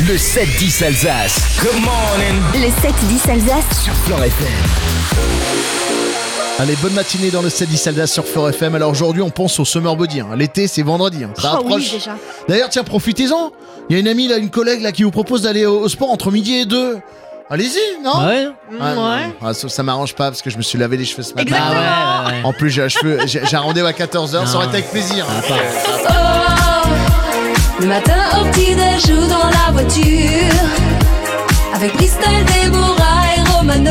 Le 7-10 Alsace. Good morning. Le 7-10 Alsace Sur Fleure FM. Allez, bonne matinée dans le 7-10 Alsace sur Fleure FM. Alors aujourd'hui, on pense au summer body. L'été, c'est vendredi. Ça approche. Oui, déjà. D'ailleurs, tiens, profitez-en. Il y a une amie, là, une collègue là, qui vous propose d'aller au sport entre midi et 2. Allez-y, non? Ouais. Non. Ça m'arrange pas parce que je me suis lavé les cheveux ce matin. Exactement. Ouais. En plus, j'ai un rendez-vous à 14h. Ça aurait été avec plaisir. Le matin au petit-déj ou dans la voiture, avec Bristol, Déborah et Romano.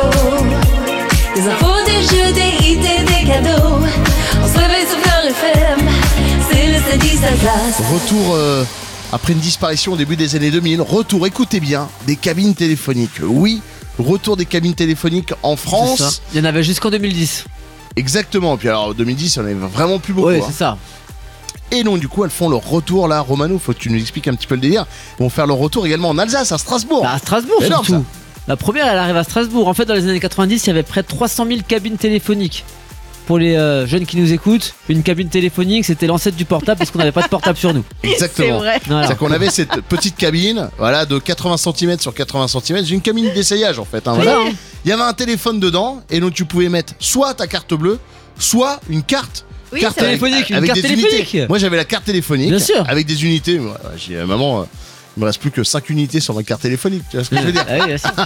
Des infos, des jeux, des hits et des cadeaux. On se réveille sur Fleure FM, c'est le 7-10 Alsace. Retour après une disparition au début des années 2000. Retour, écoutez bien, des cabines téléphoniques. Oui, retour des cabines téléphoniques en France. C'est ça. Il y en avait jusqu'en 2010. Exactement. Puis alors, en 2010, il n'y en avait vraiment plus beaucoup. Ouais, hein. c'est ça. Et donc, du coup, elles font leur retour là. Romano, faut que tu nous expliques un petit peu le délire. Ils vont faire leur retour également en Alsace, à Strasbourg. Bah, à Strasbourg Énorme, surtout. ça. La première, elle arrive à Strasbourg. En fait, dans les années 90, il y avait près de 300 000 cabines téléphoniques. Pour les jeunes qui nous écoutent, une cabine téléphonique, c'était l'ancêtre du portable parce qu'on n'avait pas de portable sur nous. Exactement. C'est vrai. Voilà. C'est-à-dire qu'on avait cette petite cabine, voilà, de 80 cm sur 80 cm. J'ai une cabine d'essayage en fait. Voilà. Il y avait un téléphone dedans et donc tu pouvais mettre soit ta carte bleue, soit une carte. Oui, Carte c'est vrai. téléphonique, une avec carte des téléphonique. unités. Moi j'avais la carte téléphonique. Bien sûr. Avec des unités. Ouais, j'ai dit, maman, il me reste plus que 5 unités sur ma carte téléphonique. Tu vois ce que je veux dire? Ah oui, c'est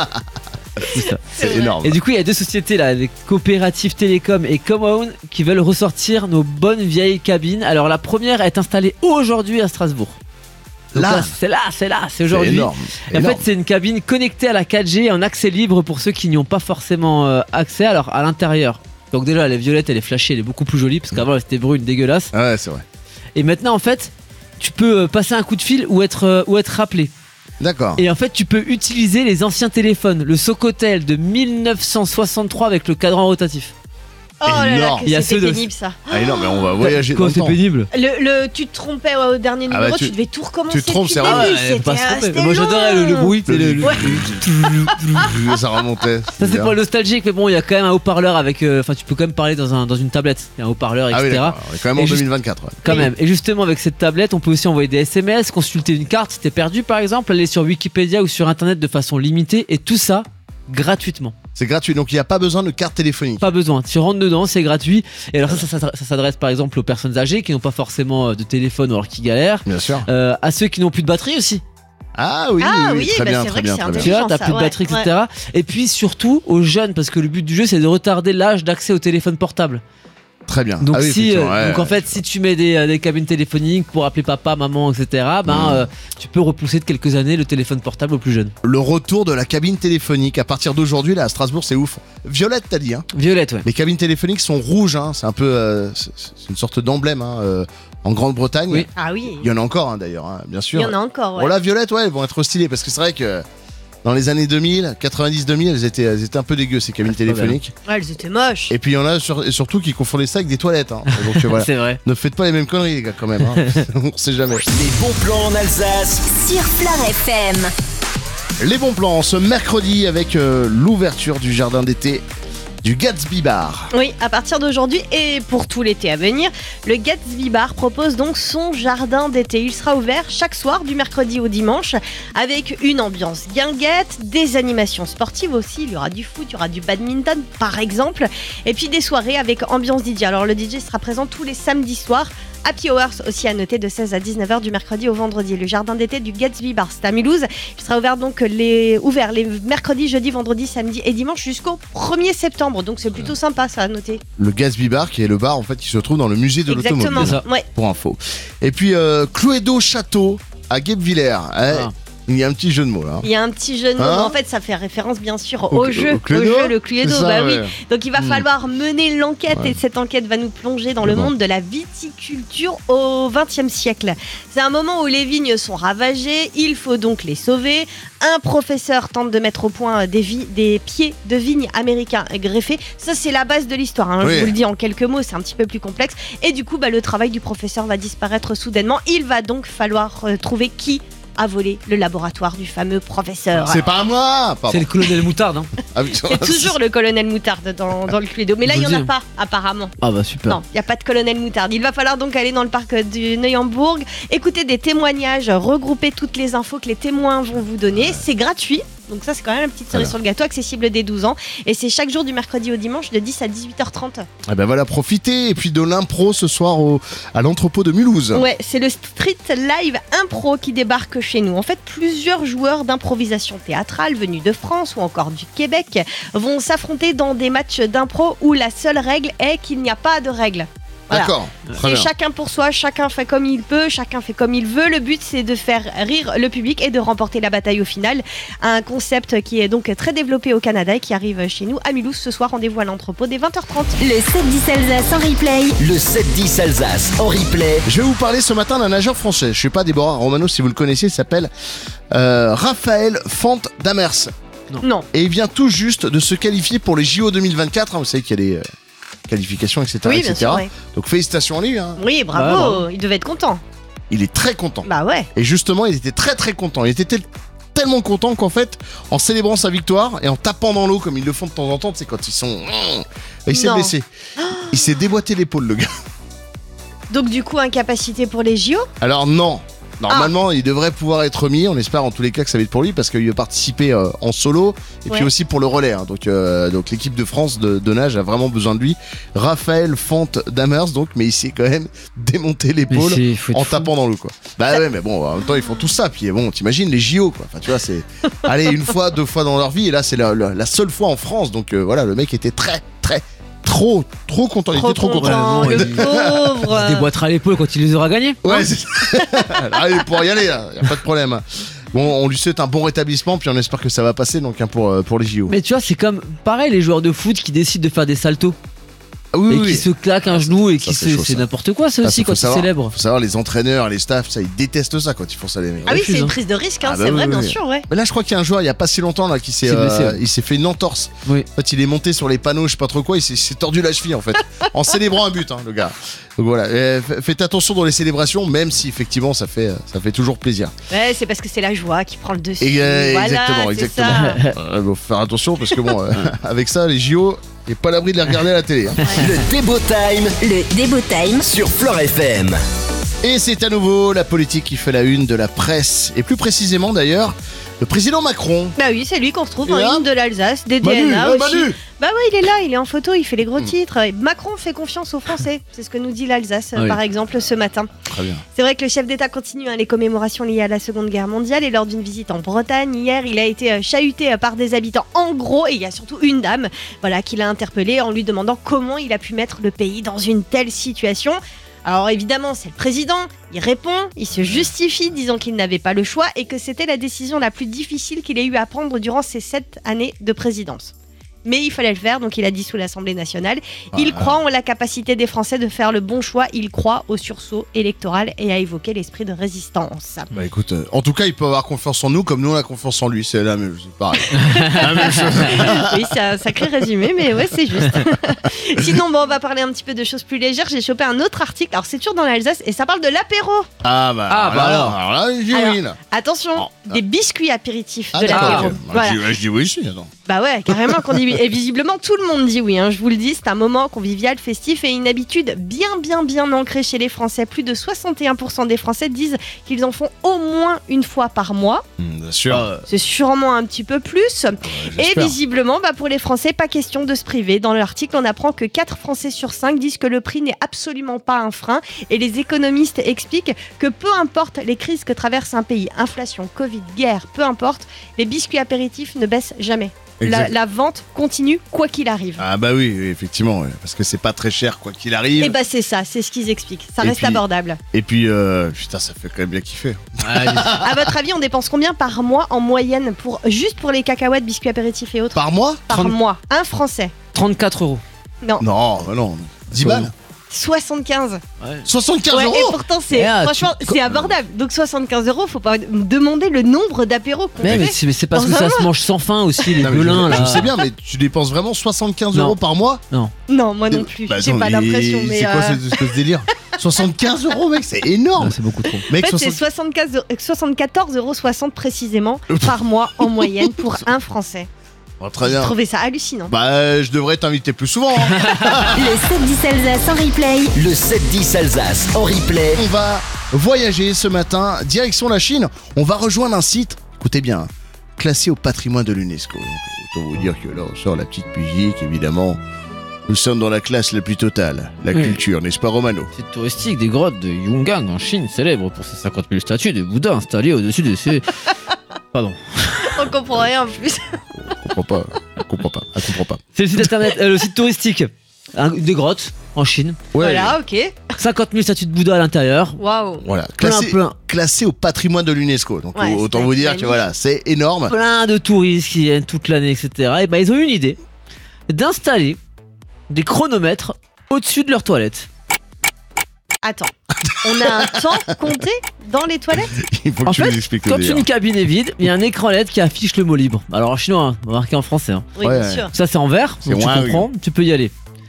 ça. C'est vrai. énorme. Et du coup, il y a deux sociétés là, les coopératives Télécom et Common, qui veulent ressortir nos bonnes vieilles cabines. Alors la première est installée aujourd'hui à Strasbourg. Donc Là. c'est aujourd'hui. énorme. Et en fait, c'est une cabine connectée à la 4G en accès libre pour ceux qui n'y ont pas forcément accès. Alors à l'intérieur. Donc déjà, elle est violette, elle est flashée, elle est beaucoup plus jolie parce qu'avant elle était brune, dégueulasse. Ouais, c'est vrai. Et maintenant, en fait, tu peux passer un coup de fil ou être rappelé. D'accord. Et en fait, tu peux utiliser les anciens téléphones, le Socotel de 1963 avec le cadran rotatif. Oh là là, Énorme. que Il y a c'était ceux de- pénible ça. Ah, énorme, mais on va voyager dans Quoi, le c'est temps. pénible. Tu te trompais au dernier Ah numéro, bah, tu devais tout recommencer. tu te trompes, depuis c'est le vrai. début, faut pas se tromper. c'était Moi j'adorais le long. bruit. c'est le- Ouais. Ça remontait. Ça c'est pour le nostalgique, mais bon, il y a quand même un haut-parleur avec. Enfin, tu peux quand même parler dans une tablette. Il y a un haut-parleur, Ah oui, etc. d'accord. On est quand même en Et juste- 2024. Ouais. Quand Oui. même. Et justement, avec cette tablette, on peut aussi envoyer des SMS, consulter une carte si t'es perdu par exemple, aller sur Wikipédia ou sur internet de façon limitée, et tout ça gratuitement. C'est gratuit, donc il n'y a pas besoin de carte téléphonique. Pas besoin. Tu rentres dedans, c'est gratuit. Et alors ça s'adresse par exemple aux personnes âgées qui n'ont pas forcément de téléphone ou alors qui galèrent. Bien sûr. À ceux qui n'ont plus de batterie aussi. Ah oui, Ah oui, oui, très bah bien, c'est très vrai que bien, c'est très bien. Tu vois, t'as ça, plus de ouais, batterie, ouais. etc. Et puis surtout aux jeunes, parce que le but du jeu c'est de retarder l'âge d'accès au téléphone portable. Très bien. Donc, Ah oui, effectivement, ouais. donc en fait, si tu mets des cabines téléphoniques pour appeler papa, maman, etc., tu peux repousser de quelques années le téléphone portable aux plus jeunes. Le retour de la cabine téléphonique à partir d'aujourd'hui là à Strasbourg, c'est ouf. Violette, t'as dit, hein. Violette, ouais. Les cabines téléphoniques sont rouges, hein. C'est un peu, c'est une sorte d'emblème, hein. En Grande-Bretagne, Oui. Ah oui, il y en a encore, hein, d'ailleurs, hein, bien sûr. il y en a encore. Bon, Ouais. la violette, ouais, elles vont être stylées parce que c'est vrai que dans les années 2000, 90-2000, elles étaient un peu dégueu ces cabines téléphoniques. Ouais, elles étaient moches. Et puis il y en a surtout qui confondaient ça avec des toilettes. Hein. Donc voilà. C'est vrai. Ne faites pas les mêmes conneries, les gars, quand même. Hein. On sait jamais. Les bons plans en Alsace. sur Fleure FM. Les bons plans ce mercredi avec l'ouverture du jardin d'été du Gatsby Bar. Oui, à partir d'aujourd'hui et pour tout l'été à venir, le Gatsby Bar propose donc son jardin d'été. Il sera ouvert chaque soir du mercredi au dimanche avec une ambiance guinguette, des animations sportives aussi. Il y aura du foot, il y aura du badminton par exemple, et puis des soirées avec ambiance DJ. Alors le DJ sera présent tous les samedis soirs. Happy Hours aussi à noter de 16 à 19h du mercredi au vendredi. Le jardin d'été du Gatsby Bar, c'est à Mulhouse. Il sera ouvert donc les mercredis, jeudi, vendredi, samedi et dimanche jusqu'au 1er septembre. Donc c'est plutôt sympa ça à noter. Le Gatsby Bar qui est le bar en fait qui se trouve dans le musée de l'automobile. Exactement. C'est ça. Ouais. Pour info. Et puis Cluedo Château à Guebwiller. Ah. Il y a un petit jeu de mots là. Il y a un petit jeu de mots, Hein mais en fait ça fait référence bien sûr Au au jeu, Cluedo le Cluedo, C'est ça, bah ouais. oui. Donc il va falloir mener l'enquête Ouais. et cette enquête va nous plonger dans le Bon. monde de la viticulture au XXe siècle. C'est un moment où les vignes sont ravagées, il faut donc les sauver. Un professeur tente de mettre au point des pieds de vignes américains greffés. Ça c'est la base de l'histoire, hein. Oui. Je vous le dis en quelques mots, c'est un petit peu plus complexe. Et du coup le travail du professeur va disparaître soudainement. Il va donc falloir trouver qui a volé le laboratoire du fameux professeur. C'est pas à moi. Pardon. C'est le colonel Moutarde. Hein. Ah oui, C'est toujours le colonel Moutarde dans le Cluedo. Mais là, il n'y en a pas, apparemment. Ah bah super. Non, il n'y a pas de colonel Moutarde. Il va falloir donc aller dans le parc du Neuenburg, écouter des témoignages, regrouper toutes les infos que les témoins vont vous donner. C'est gratuit. Donc ça, c'est quand même la petite cerise sur le gâteau, accessible dès 12 ans. Et c'est chaque jour du mercredi au dimanche de 10 à 18h30. Eh ben voilà, profitez. Et puis de l'impro ce soir à l'entrepôt de Mulhouse. Ouais, c'est le Street Live Impro qui débarque chez nous. En fait, plusieurs joueurs d'improvisation théâtrale venus de France ou encore du Québec vont s'affronter dans des matchs d'impro où la seule règle est qu'il n'y a pas de règle. Voilà. D'accord. Très C'est bien. chacun pour soi, chacun fait comme il peut, chacun fait comme il veut. Le but, c'est de faire rire le public et de remporter la bataille au final. Un concept qui est donc très développé au Canada et qui arrive chez nous à Mulhouse ce soir. Rendez-vous à l'entrepôt dès 20h30. Le 7-10 Alsace en replay. Le 7-10 Alsace en replay. Je vais vous parler ce matin d'un nageur français. Je sais pas, Déborah Romano, si vous le connaissez, il s'appelle Raphaël Fante d'Amers. Non. Et il vient tout juste de se qualifier pour les JO 2024. Hein, vous savez qu'il y a des qualifications, etc. Oui, bien etc. sûr, ouais. Donc félicitations à lui. Hein. Oui, bravo. Ouais, bravo. Il devait être content. Il est très content. Bah ouais. Et justement, il était très très content. Il était tellement content qu'en fait, en célébrant sa victoire et en tapant dans l'eau comme ils le font de temps en temps, c'est quand ils sont... Il s'est Non. blessé. Il s'est déboîté l'épaule, le gars. Donc du coup, incapacité pour les JO. Alors non. Normalement, il devrait pouvoir être mis. On espère en tous les cas que ça va être pour lui parce qu'il veut participer en solo et Ouais. puis aussi pour le relais. Hein. Donc l'équipe de France de nage a vraiment besoin de lui. Raphaël Fante d'Amers, donc, mais il s'est quand même démonté l'épaule faut être en fou. tapant dans l'eau, quoi. Bah ouais, mais bon, en même temps, ils font tout ça. Puis bon, t'imagines les JO, quoi. Enfin, tu vois, c'est allez une fois, deux fois dans leur vie, et là, c'est la seule fois en France. Donc voilà, le mec était trop content. Il était trop content. le Il se pauvre. déboîtera l'épaule quand il les aura gagnés. Ouais, c'est allez, pour y aller, là, y a pas de problème. Bon, on lui souhaite un bon rétablissement, puis on espère que ça va passer donc hein, pour les JO. Mais tu vois, c'est comme pareil les joueurs de foot qui décident de faire des saltos Oui, et oui. qui se claquent un genou et Ça, qui c'est chaud, c'est ça. n'importe quoi ça Ah, aussi faut quand ils savoir. célèbrent. Faut savoir, les entraîneurs, les staffs, ça, ils détestent ça quand ils font ça, les mecs. Ah oui, refuse, c'est une hein. prise de risque, hein, Ah bah c'est oui, vrai, oui, bien oui. sûr, ouais. Mais là, je crois qu'il y a un joueur, il y a pas si longtemps, là, qui s'est s'est blessé, ouais. il s'est fait une entorse. Oui. En fait, il est monté sur les panneaux, je sais pas trop quoi, il s'est tordu la cheville, en fait, en célébrant un but, hein, le gars. Donc voilà, faites attention dans les célébrations, même si effectivement, ça fait toujours plaisir. Ouais, c'est parce que c'est la joie qui prend le dessus. Et, Voilà, exactement, c'est exactement. Faut faire attention parce que bon, avec ça, les JO, il n'est pas à l'abri de les regarder à la télé. Hein. Le Débo Time Le Débo Time. sur Fleure FM. Et c'est à nouveau la politique qui fait la une de la presse, et plus précisément d'ailleurs, le président Macron. Bah oui, c'est lui qu'on retrouve Et en là ligne de l'Alsace, des Manu, DNA ouais, aussi. Manu. Bah ouais, il est là, il est en photo, il fait les gros titres. Et Macron fait confiance aux Français, c'est ce que nous dit l'Alsace Oui. par exemple ce matin. Très bien. C'est vrai que le chef d'État continue les commémorations liées à la Seconde Guerre mondiale et lors d'une visite en Bretagne hier, il a été chahuté par des habitants en gros et il y a surtout une dame voilà, qui l'a interpellé en lui demandant comment il a pu mettre le pays dans une telle situation. Alors évidemment, c'est le président, il répond, il se justifie disant qu'il n'avait pas le choix et que c'était la décision la plus difficile qu'il ait eu à prendre durant ses 7 années de présidence. Mais il fallait le faire, donc il a dit sous l'Assemblée nationale. Il croit en la capacité des Français de faire le bon choix, il croit au sursaut électoral et a évoqué l'esprit de résistance. Bah écoute, en tout cas, il peut avoir confiance en nous comme nous on a confiance en lui. C'est la même chose, pareil. La même chose. Oui, c'est un sacré résumé, mais ouais, c'est juste. Sinon, bon, on va parler un petit peu de choses plus légères. J'ai chopé un autre article, alors c'est toujours dans l'Alsace, et ça parle de l'apéro. Ah bah, alors là, je dis oui là. Attention, Oh, des biscuits apéritifs Ah de d'accord. l'apéro. ok. Voilà. Je dis oui ici. Attends. Bah ouais, carrément qu'on dit oui. Et visiblement, tout le monde dit oui, hein, je vous le dis, c'est un moment convivial, festif et une habitude bien ancrée chez les Français. Plus de 61% des Français disent qu'ils en font au moins une fois par mois. Bien sûr. C'est sûrement un petit peu plus. Et j'espère. visiblement, bah pour les Français, pas question de se priver. Dans l'article, on apprend que 4 Français sur 5 disent que le prix n'est absolument pas un frein. Et les économistes expliquent que peu importe les crises que traverse un pays, inflation, Covid, guerre, peu importe, les biscuits apéritifs ne baissent jamais. Exact. La vente continue quoi qu'il arrive. Ah bah oui, effectivement, ouais, parce que c'est pas très cher quoi qu'il arrive. Et bah c'est ça, c'est ce qu'ils expliquent. Ça Et reste puis- abordable. Et puis, putain, ça fait quand même bien kiffer. À votre avis, on dépense combien par mois en moyenne juste pour les cacahuètes, biscuits apéritifs et autres Par mois Par 30. mois. Un Français. 34 €. Non. Non, bah non. 10 balles. 75. 75 Ouais, euros et pourtant, franchement, c'est abordable. Donc 75 €, faut pas me demander le nombre d'apéros qu'on Mais fait. c'est parce que Dans un ça se mois. mange sans fin aussi, les Non, mais gueulins là. je sais bien, mais tu dépenses vraiment 75 Non. euros par mois? Non, moi non plus. Bah, J'ai attends, pas mais l'impression. Mais c'est quoi ce délire? 75 euros, mec, c'est énorme! Non, c'est beaucoup trop. Mec, en fait, c'est 74,60 € précisément par mois en moyenne pour un Français. Oh, très J'ai bien. trouvé ça hallucinant. Bah, je devrais t'inviter plus souvent. Hein. Le 7-10 Alsace en replay. Le 7-10 Alsace en replay. On va voyager ce matin, direction la Chine. On va rejoindre un site, écoutez bien, classé au patrimoine de l'UNESCO. Autant vous dire que là, on sort la petite musique, évidemment. Nous sommes dans la classe la plus totale. La Oui. culture, n'est-ce pas, Romano? Site touristique des grottes de Yungang en Chine, célèbre pour ses 50 000 statues de Bouddha installées au-dessus de ses. Pardon. On comprend rien en plus. On comprend pas. Elle comprend pas. C'est le site internet, le site touristique des grottes en Chine. Ouais. Voilà, ok. 50 000 statues de Bouddha à l'intérieur. Waouh. Voilà. Plein. Classé au patrimoine de l'UNESCO. Donc, Ouais, autant c'est vous dire magnifique. que voilà, c'est énorme. Plein de touristes qui viennent toute l'année, etc. Et ben ils ont eu une idée d'installer des chronomètres au-dessus de leurs toilettes. Attends. On a un temps compté dans les toilettes? Il faut que En tu fait, nous expliques le quand délire. une cabine est vide, il y a un écran LED qui affiche le mot libre. Alors en chinois, hein, marqué en français. Hein. Oui, Ouais, bien ouais. sûr. Ça c'est en vert, C'est donc tu ouin, comprends, tu peux y aller.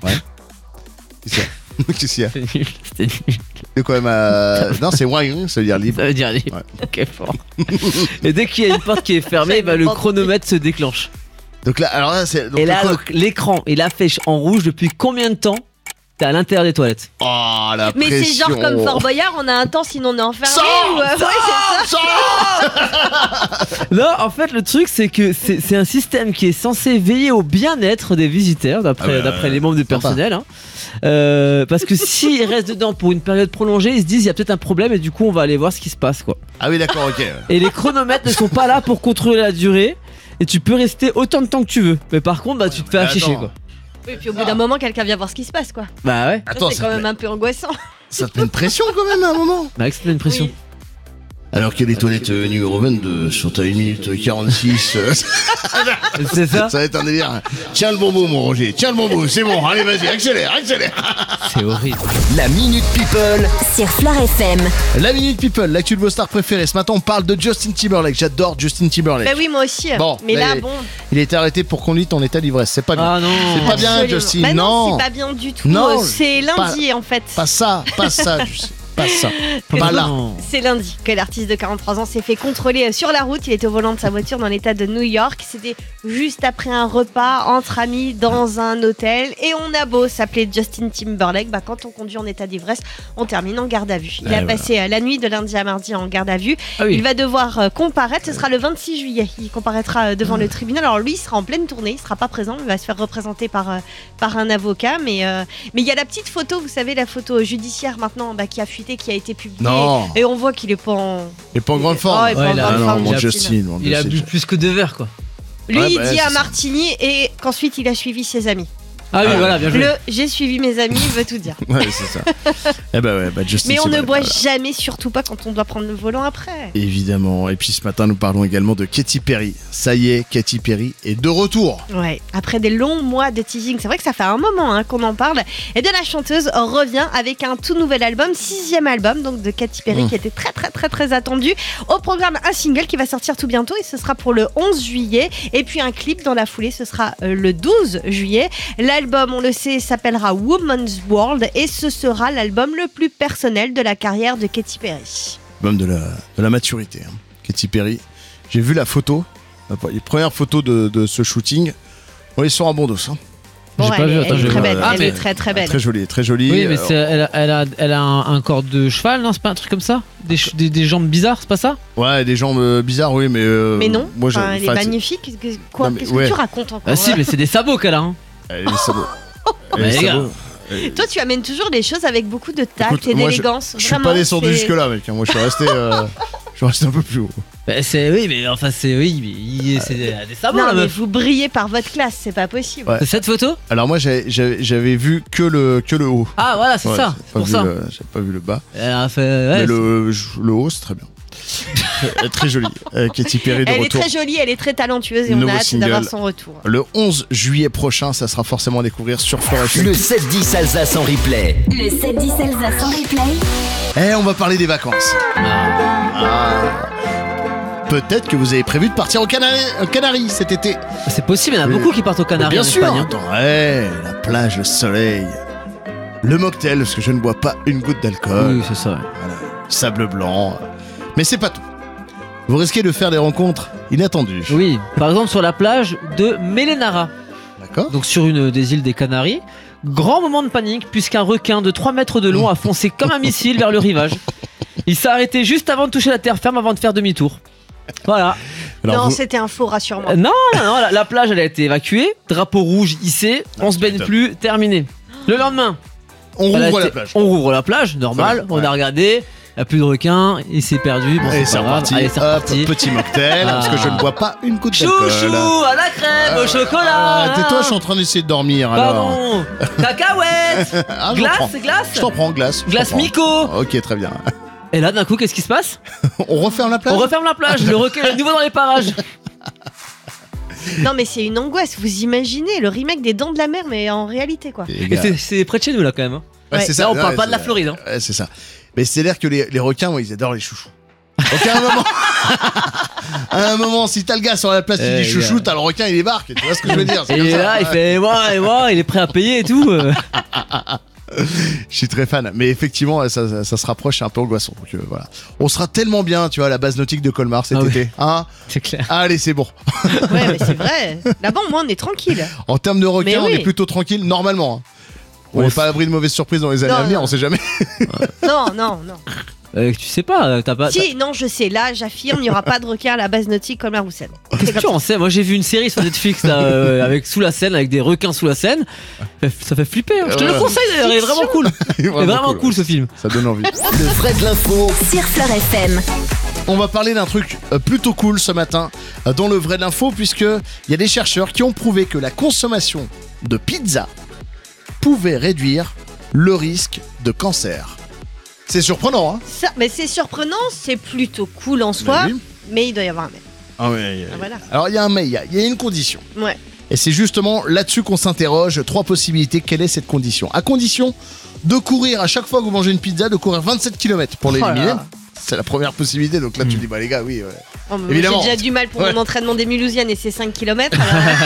Qu'est-ce qu'il y a? C'était nul, c'était nul. C'est quoi non, c'est wang, ça veut dire libre. Ça veut dire libre. Ouais. Ok, fort. Et dès qu'il y a une porte qui est fermée, bah, le chronomètre se déclenche. Donc là, alors là, c'est. donc Et là, le l'écran, il affiche en rouge depuis combien de temps t'es à l'intérieur des toilettes. Oh, la Mais c'est pression. genre comme Fort Boyard, on a un temps sinon on est enfermé Sors, ou... ouais, c'est ça. Non, en fait, le truc, c'est que c'est un système qui est censé veiller au bien-être des visiteurs, d'après les membres du personnel. Hein. Parce que s'ils restent dedans pour une période prolongée, ils se disent il y a peut-être un problème et du coup, on va aller voir ce qui se passe, quoi. Ah oui, d'accord, ok. Et les chronomètres ne sont pas là pour contrôler la durée. Et tu peux rester autant de temps que tu veux. Mais par contre, bah, tu te fais afficher, attends. quoi. Oui, puis au bout d'un moment, quelqu'un vient voir ce qui se passe, quoi. Bah ouais. Attends, C'est quand même un peu angoissant. ça te met une pression quand même à un moment. Bah, c'est une pression. Oui. Alors que les toilettes numéro 22 sont à 1 minute 46. C'est ça. Ça va être un délire. Tiens le bonbon, mon Roger. Tiens le bonbon, c'est bon. Allez, vas-y, accélère. C'est horrible. La Minute People. Sur Flair FM. La Minute People, l'actu de vos stars préférées. Ce matin, on parle de Justin Timberlake. J'adore Justin Timberlake. Bah oui, moi aussi. Bon, mais là, mais- bon. Il a été arrêté pour conduite en état d'ivresse. C'est pas bien. Ah non. C'est pas bien, Absolument. Justin. Bah non, non. c'est pas bien du tout. Non, C'est lundi, en fait. Pas ça, pas ça, tu sais. Pas ça. Pas là. Non. C'est lundi que l'artiste de 43 ans s'est fait contrôler sur la route. Il était au volant de sa voiture dans l'état de New York. C'était juste après un repas entre amis dans un hôtel. Et on a beau s'appeler Justin Timberlake, bah quand on conduit en état d'ivresse, on termine en garde à vue. Il a passé la nuit de lundi à mardi en garde à vue. Ah oui. Il va devoir comparaître. Ce sera le 26 juillet. Il comparaîtra devant le tribunal. Alors lui, il sera en pleine tournée. Il sera pas présent. Il va se faire représenter par un avocat. Mais il y a la petite photo, vous savez, la photo judiciaire maintenant qui a fuité, qui a été publiée. Non. Et on voit qu'il est pas en... Il est pas en grande forme. Oh, il est pas Ouais, en il a- grande non, forme, mon Justin. Justin. mon Il a Justin. bu plus que 2 verres, quoi. Lui, Ouais, il bah, dit c'est à ça. Martini et qu'ensuite il a suivi ses amis. Ah oui, voilà, bien joué. Le j'ai suivi mes amis veut tout dire. Ouais, c'est ça. Eh ben ouais, bah Justin Mais on ne Timberlake, boit voilà. jamais, surtout pas quand on doit prendre le volant après. Évidemment. Et puis ce matin, nous parlons également de Katy Perry. Ça y est, Katy Perry est de retour. Ouais, après des longs mois de teasing, c'est vrai que ça fait un moment qu'on en parle. Et bien la chanteuse revient avec un tout nouvel album, 6e album donc de Katy Perry qui était très très très très attendu. Au programme un single qui va sortir tout bientôt et ce sera pour le 11 juillet. Et puis un clip dans la foulée, ce sera le 12 juillet. L'album, on le sait, s'appellera Woman's World et ce sera l'album le plus personnel de la carrière de Katy Perry. Même de la maturité. Hein. Katy Perry. J'ai vu la photo. Les premières photos de ce shooting. Bon, ils sont à bon dos. Hein. Bon, J'ai pas elle, vu, est- attends, elle je est vais très voir. belle, Ah, elle mais- est très très belle. Très jolie, très jolie. Oui, mais elle a un corps de cheval, non? C'est pas un truc comme ça? Des jambes bizarres, c'est pas ça? Ouais, des jambes bizarres, oui, mais. Mais non, moi, enfin, elle est enfin, magnifique. Qu'est-ce Non, mais qu'est-ce ouais. que tu racontes encore Ah si, mais c'est des sabots qu'elle a. Hein. Elle est des sabots. Elle Mais est des les gars. sabots. Toi, tu amènes toujours les choses avec beaucoup de tact Écoute, et moi, d'élégance. Je suis Vraiment, pas descendu c'est- jusque-là, mec. hein. Moi, je suis resté. Je suis resté un peu plus haut. Bah, oui, mais enfin, c'est des sabots Non, la mais meuf. vous brillez par votre classe, c'est pas possible. Ouais. C'est cette photo? Alors, moi, j'avais vu que le haut. Ah voilà, c'est Ouais, ça, j'ai c'est pas pour vu ça. J'avais pas vu le bas. Elle a fait. Ouais, mais le haut, c'est très bien. Très jolie. Katy Perry de Elle est retour. très jolie, elle est très talentueuse et on Nouveau a hâte single. d'avoir son retour. Le 11 juillet prochain, ça sera forcément à découvrir sur Fort FM. Le 7-10 Alsace en replay. Le 7-10 Alsace en replay. On va parler des vacances. Peut-être que vous avez prévu de partir aux Canaries cet été. C'est possible, il y en a beaucoup qui partent aux Canaries Bien en sûr. Espagne. hein. Attends, la plage, le soleil, le mocktail, parce que je ne bois pas une goutte d'alcool. Oui, c'est ça. ouais. Voilà. Sable blanc. Mais c'est pas tout. Vous risquez de faire des rencontres inattendues. Oui, par exemple sur la plage de Melenara, D'accord. donc sur une des îles des Canaries. Grand moment de panique puisqu'un requin de 3 mètres de long a foncé comme un missile vers le rivage. Il s'est arrêté juste avant de toucher la terre ferme avant de faire demi-tour. Voilà. Alors, non, vous- c'était un faux, rassure-moi. Non, la plage elle a été évacuée, drapeau rouge hissé, on se baigne putain. plus, terminé. Le lendemain, on elle a rouvre la été- plage. on rouvre la plage, normal, Très bien, on ouais. a regardé, il n'y a plus de requin, il s'est perdu, bon Et c'est c'est pas grave, reparti. allez c'est Hop, reparti. petit mocktail, parce que je ne bois pas une goutte d'alcool. Chouchou, à la crème, au chocolat. Ah, tais-toi, hein. je suis en train d'essayer de dormir alors. Pardon, cacahuètes, Ah, j'en prends. glace, Je t'en prends, glace. je glace t'en prends. Miko. Ok, très bien. Et là d'un coup qu'est-ce qui se passe? On referme la plage. On referme la plage, le requin est de nouveau dans les parages. Non, mais c'est une angoisse. Vous imaginez le remake des Dents de la Mer, mais en réalité, quoi. Les Et gars. c'est près de chez nous là quand même. hein. Ouais, Ouais. c'est ça. Là on parle Ouais, pas de la c'est- Floride. hein. Ouais, c'est ça. Mais c'est l'air que les requins, moi, ils adorent les chouchous. Donc à un moment, à un moment, si t'as le gars sur la place qui Eh, dit chouchou, gars. t'as le requin, il débarque. Tu vois ce que je veux dire? C'est Et comme il est ça. là, il fait ouais, il est prêt à payer et tout. Je suis très fan. Mais effectivement, ça se rapproche, c'est un peu angoissant. Donc voilà. On sera tellement bien, tu vois, à la base nautique de Colmar cet Ah oui. été. Hein? C'est clair. Allez, c'est bon. Ouais, mais c'est vrai. Là-bas, au moins, on est tranquille. En termes de requins, Mais on oui. est plutôt tranquille, normalement. hein. On Ouais, n'est pas à l'abri de mauvaises surprises dans les années Non, à venir, non. on sait jamais. Non. Tu sais pas, t'as pas. Si, non, je sais. Là, j'affirme, il n'y aura pas de requin à la base nautique comme la Roussenne. Qu'est-ce que tu en sais? Moi j'ai vu une série sur Netflix là, avec sous la Seine, avec des requins sous la Seine. Ça fait flipper. hein. Je te le Ouais. conseille d'ailleurs, il est vraiment cool. Il est vraiment cool ce film. Ça donne envie. Le vrai de l'info Sur Fleur FM. On va parler d'un truc plutôt cool ce matin dans le vrai de l'info, puisque il y a des chercheurs qui ont prouvé que la consommation de pizza pouvait réduire le risque de cancer. C'est surprenant, hein? Ça, mais c'est surprenant, c'est plutôt cool en soi, Mais oui. mais il doit y avoir un mais. Ah ouais, Ah, voilà. Alors il y a un mais, il y a une condition. Ouais. Et c'est justement là-dessus qu'on s'interroge. 3 possibilités. Quelle est cette condition? À condition de courir à chaque fois que vous mangez une pizza, de courir 27 km pour Oh là l'éliminer. là. C'est la première possibilité. Donc là, tu dis, bah les gars, oui. Ouais. Oh, mais Évidemment. j'ai déjà du mal pour Ouais. mon entraînement des Mulhousiennes et ses 5 km.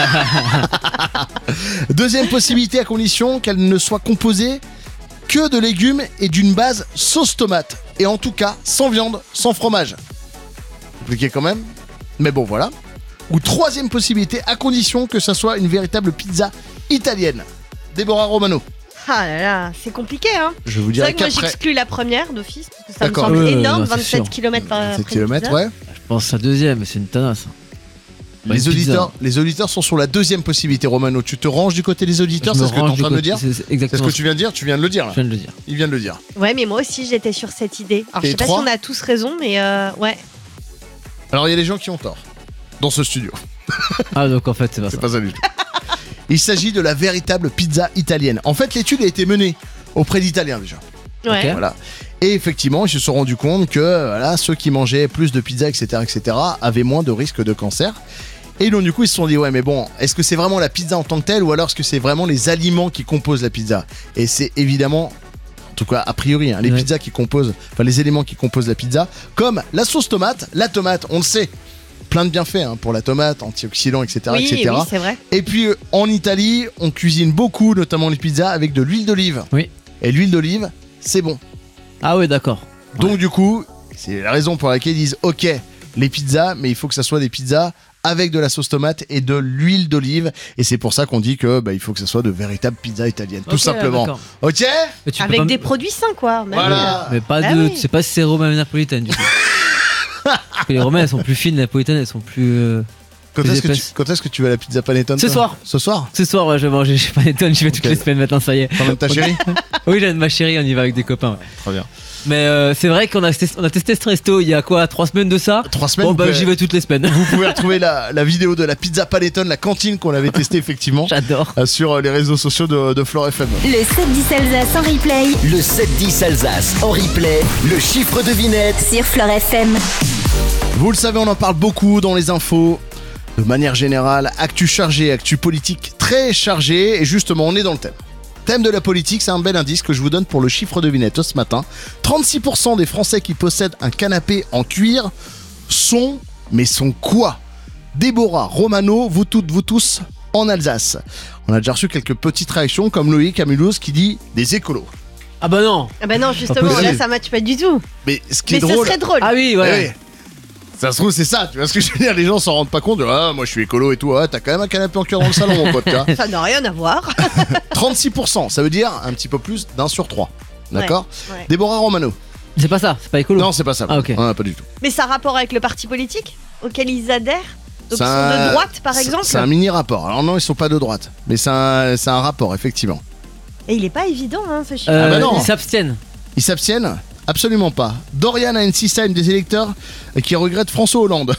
Deuxième possibilité, à condition qu'elle ne soit composée que de légumes et d'une base sauce tomate. Et en tout cas, sans viande, sans fromage. Compliqué quand même. Mais bon, voilà. Ou troisième possibilité, à condition que ça soit une véritable pizza italienne. Déborah Romano. Ah là là, c'est compliqué, hein. Je vous C'est dirai vrai que moi qu'après. j'exclus la première d'office, parce que ça me D'accord. semble énorme, non, c'est 27 sûr. km par 7 km, ouais. Je pense à deuxième, mais c'est une tenace. Bah, Les une pizza. auditeurs sont sur la deuxième possibilité, Romano. Tu te ranges du côté des auditeurs, c'est ce que tu es en train de me dire? C'est C'est ce exactement que tu viens de dire? Tu viens de le dire, là. je viens de le dire. Il vient de le dire. Ouais, mais moi aussi j'étais sur cette idée. Alors je Et sais pas trois si on a tous raison, mais ouais. Alors, il y a des gens qui ont tort. Dans ce studio. Ah donc en fait c'est pas ça. C'est pas ça du tout. Il s'agit de la véritable pizza italienne. En fait, l'étude a été menée auprès d'Italiens déjà. Ouais. Ok. Voilà. Et effectivement, ils se sont rendus compte que voilà, ceux qui mangeaient plus de pizza, etc., avaient moins de risque de cancer. Et donc, du coup, ils se sont dit, ouais, mais bon, est-ce que c'est vraiment la pizza en tant que telle ou alors est-ce que c'est vraiment les aliments qui composent la pizza? Et c'est évidemment, en tout cas, a priori, hein, les Ouais. pizzas qui composent, enfin, les éléments qui composent la pizza, comme la sauce tomate. La tomate, on le sait, plein de bienfaits hein, pour la tomate, antioxydants, etc., Oui, etc. oui, c'est vrai. Et puis en Italie, on cuisine beaucoup, notamment les pizzas, avec de l'huile d'olive. Oui. Et l'huile d'olive, c'est bon. Ah ouais d'accord. Donc du coup, c'est la raison pour laquelle ils disent ok, les pizzas, mais il faut que ça soit des pizzas avec de la sauce tomate et de l'huile d'olive. Et c'est pour ça qu'on dit que il faut que ça soit de véritables pizzas italiennes, tout Ok, simplement. d'accord. Ok. Mais tu peux Avec pas des me- produits sains, quoi. Bah Voilà. Mais pas Bah de. oui. Tu sais pas si c'est romain napolitaine du coup. Parce que les romaines elles sont plus fines, les napolitaines elles sont plus. Quand Plus est-ce épaisse. que tu vas à la pizza panettone? Ce toi soir. Ce soir. Ce soir ouais, je vais manger chez Panettone, j'y vais toutes Ok. les semaines maintenant, ça y est. T'emmènes ta chérie? Oui j'aime ma chérie, on y va avec des copains. Ouais. Très bien. Mais c'est vrai qu'on a testé ce resto il y a quoi 3 semaines de ça. 3 semaines. Bon vous bah pouvez- j'y vais toutes les semaines. Vous pouvez retrouver la vidéo de la pizza panettone, la cantine qu'on avait testée effectivement. J'adore. Sur les réseaux sociaux de Flore FM. Le 7-10 Alsace en replay. Le 7-10 Alsace en replay. Le chiffre de Vinette. Sur Fleur FM. Vous le savez, on en parle beaucoup dans les infos. De manière générale, actu chargé, actu politique très chargé. Et justement, on est dans le thème. Thème de la politique, c'est un bel indice que je vous donne pour le chiffre devinette ce matin. 36% des Français qui possèdent un canapé en cuir sont quoi? Déborah, Romano, vous toutes, vous tous, en Alsace. On a déjà reçu quelques petites réactions comme Loïc à Mulhouse qui dit des écolos. Ah bah non. Ah bah non, justement, là ça match pas du tout. Mais ce qui est Mais drôle... ça serait drôle. Ah oui, ouais. Ça se trouve, c'est ça, tu vois ce que je veux dire? Les gens s'en rendent pas compte. Ah, moi je suis écolo et tout. Ah, t'as quand même un canapé en cuir dans le salon, mon pote. Ça n'a rien à voir. 36%, ça veut dire un petit peu plus d'1 sur 3. D'accord? Ouais. Déborah Romano. C'est pas ça, c'est pas écolo. Non, c'est pas ça. Ah, ok. Pas du tout. Mais ça a rapport avec le parti politique auquel ils adhèrent? Donc C'est ils sont un- de droite, par exemple? C'est un mini rapport. Alors non, ils sont pas de droite. Mais c'est un rapport, effectivement. Et il est pas évident, hein, ce chiffre. Ah bah non. Ils s'abstiennent. Ils s'abstiennent? Absolument pas. Dorian a une système des électeurs qui regrette François Hollande.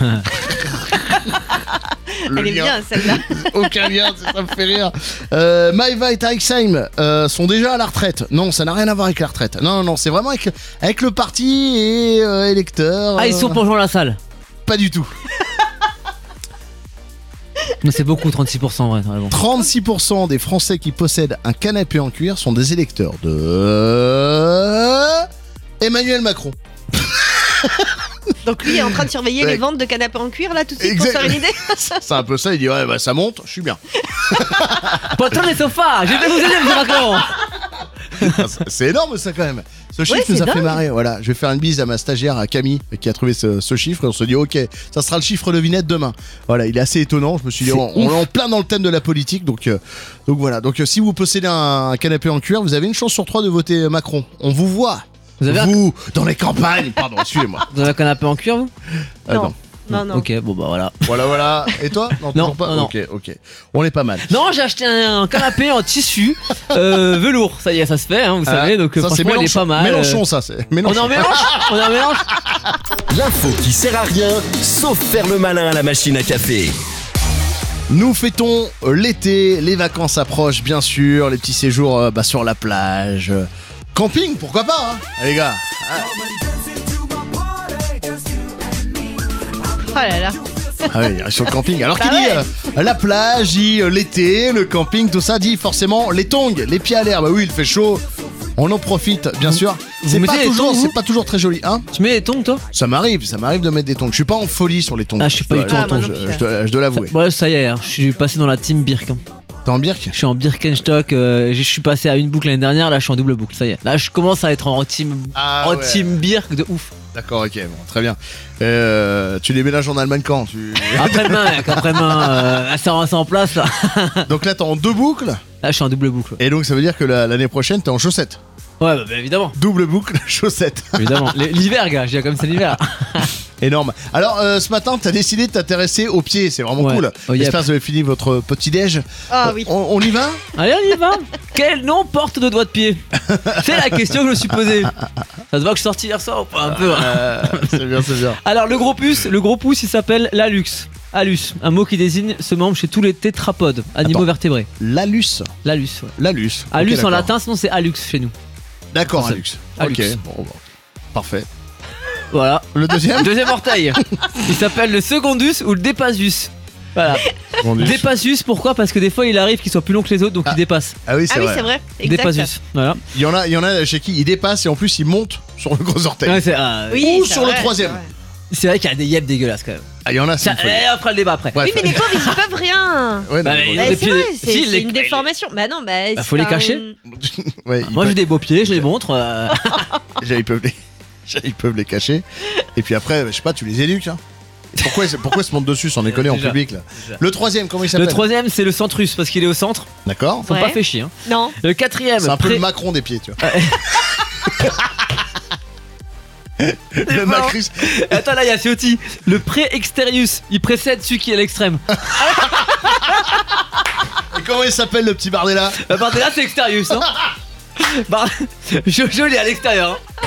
Elle est bien, celle-là. Aucun lien, ça me fait rire. Maïva et Tarixheim sont déjà à la retraite. Non, ça n'a rien à voir avec la retraite. Non, c'est vraiment avec le parti et électeurs. Ah, ils sont pour Jean Lassalle. Pas du tout. Non, c'est beaucoup, 36%, ouais, t'as raison. 36% des Français qui possèdent un canapé en cuir sont des électeurs de Emmanuel Macron. Donc lui est en train de surveiller Ouais. les ventes de canapés en cuir, là, tout de suite, pour se Exact. faire une idée. C'est un peu ça, il dit ouais bah ça monte, je suis bien. Potin les sofas, je vais vous aider, monsieur Macron. C'est énorme ça quand même. Ce chiffre c'est nous a fait dingue. marrer. Voilà, je vais faire une bise à ma stagiaire, à Camille, qui a trouvé ce chiffre et on se dit ok, ça sera le chiffre devinette demain. Voilà, il est assez étonnant. Je me suis dit C'est on est en plein dans le thème de la politique, donc voilà. Donc si vous possédez un canapé en cuir, vous avez une chance sur 3 de voter Macron. On vous voit. Vous avez Vous dans les campagnes. Pardon, excusez-moi. Vous avez un canapé en cuir, vous? Ah, non. Non. Ok, bon bah voilà. Voilà. Et toi? Toujours pas. non. Ok. On est pas mal. Non, j'ai acheté un canapé en tissu velours. Ça y est, ça se fait, hein, vous savez. Donc ça, c'est franchement, il est pas mal. Mélenchon, ça c'est. On Mélenchon. en mélange. On en mélange. L'info qui sert à rien, sauf faire le malin à la machine à café. Nous fêtons l'été, les vacances approchent bien sûr, les petits séjours sur la plage. Camping, pourquoi pas, hein, les gars. Oh là là. Ah oui, sur le camping. Alors Bah qui dit ouais. la plage, dit l'été, le camping, tout ça, dit forcément les tongs, les pieds à l'air. Bah oui, il fait chaud. On en profite, bien sûr. vous mettez les tongs, vous C'est pas toujours très joli, hein. Tu mets les tongs, toi? Ça m'arrive de mettre des tongs. Je suis pas en folie sur les tongs. Ah, je suis pas du tout en tongs. Je dois l'avouer. Ouais, ça y est, hein, je suis passé dans la team Birk. Hein. T'es en birk? Je suis en Birkenstock. Je suis passé à une boucle l'année dernière. Là, je suis en double boucle. Ça y est. Là, je commence à être en team, Ah ouais. team Birk de ouf. D'accord, ok, bon, très bien. Tu les ménages en Allemagne quand Après-demain, ça reste en place là. Donc là, t'es en 2 boucles. Là, je suis en double boucle. Et donc ça veut dire que l'année prochaine t'es en chaussettes. Ouais, bah, évidemment. Double boucle, chaussettes. Évidemment. L'hiver, gars, je dis comme c'est l'hiver. Énorme. Alors ce matin t'as décidé de t'intéresser aux pieds, c'est vraiment Ouais. cool. Oh, yep. J'espère que vous avez fini votre petit déj. Ah oui. On y va? Allez, on y va. Quel nom porte de doigts de pied? C'est la question que je me suis posée. Ça se voit que je suis sorti hier soir ou pas un peu. C'est bien, c'est bien. Alors, le gros pouce, il s'appelle l'alux. Alus, un mot qui désigne ce membre chez tous les tétrapodes, animaux Attends. vertébrés. L'alus. L'alus, ouais. L'alus. Alus Ok, en d'accord. latin, sinon c'est alux chez nous. D'accord, Ça, alux. alux. Ok, bon. Parfait. Voilà. Le deuxième? Deuxième orteil. Il s'appelle le secondus ou le dépassus. Voilà. Dépassus, pourquoi? Parce que des fois il arrive qu'il soit plus long que les autres, donc il dépasse. Ah oui, c'est Ah oui, vrai. c'est vrai. Exact. Dépassus. Voilà. Il y en a chez qui il dépasse et en plus il monte sur le gros orteil. Ouais, Oui, Ou c'est sur le vrai, troisième. c'est vrai. c'est vrai qu'il y a des yeux dégueulasses quand même. Ah, il y en a, c'est Ça, une folie. on fera le débat après. Bref. Oui, mais les pauvres, ils y peuvent rien. Ouais, non, Bah, mais mais- bon. ont des C'est pieds- vrai, si, c'est les- une déformation. Bah non, bah. faut les cacher. Ouais, Moi j'ai des beaux pieds, je les montre. Déjà, ils peuvent les cacher. Et puis après, je sais pas, tu les éduques. Hein. Pourquoi ils se montent dessus sans déconner en Déjà. public là? Déjà. Le troisième, comment il s'appelle? Le troisième c'est le centrus parce qu'il est au centre. D'accord. Ils sont Ouais. pas fait chier. Hein. Non. Le quatrième. C'est un peu pré- le Macron des pieds, tu vois. Le Macrus. Attends, là il y a Ciotti. Le pré-exterius. Il précède celui qui est à l'extrême. Et comment il s'appelle le petit Bardella? À partir de là c'est exterius. Hein. Bah, Jojo il est à l'extérieur. Hein.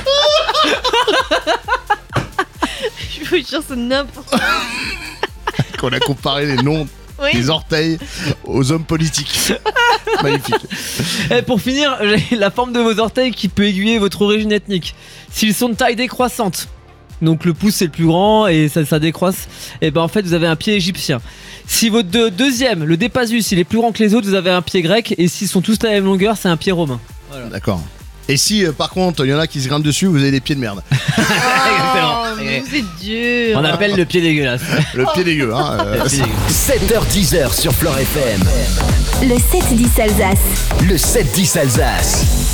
Je vous jure, c'est n'importe quoi. Qu'on a comparé les noms Oui. des orteils aux hommes politiques. Magnifique. Et pour finir, j'ai la forme de vos orteils qui peut aiguiller votre origine ethnique. S'ils sont de taille décroissante, Donc le pouce c'est le plus grand et ça décroisse. Et ben en fait vous avez un pied égyptien. Si votre deuxième, le Dépassus, il est plus grand que les autres, vous avez un pied grec. Et s'ils sont tous de la même longueur, c'est un pied romain. Voilà. D'accord. Et si par contre il y en a qui se grimpent dessus, vous avez des pieds de merde. C'est dur. On appelle le pied dégueulasse. Le pied dégueu, hein. 7h10 sur Fleure FM. Le 7-10 Alsace. Le 7-10 Alsace.